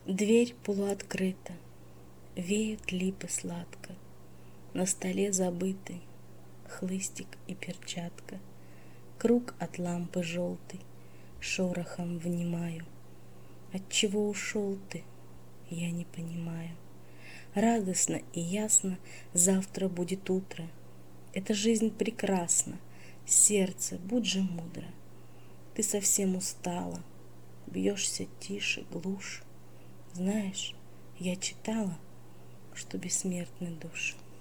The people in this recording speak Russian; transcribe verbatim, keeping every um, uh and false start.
Дверь полуоткрыта, веют липы сладко, на столе забытый хлыстик и перчатка. Круг от лампы желтый, шорохом внимаю. Отчего ушел ты, я не понимаю. Радостно и ясно завтра будет утро. Эта жизнь прекрасна, сердце, будь же мудро. Ты совсем устала, бьешься тише, глуше. Знаешь, я читала, что бессмертны души.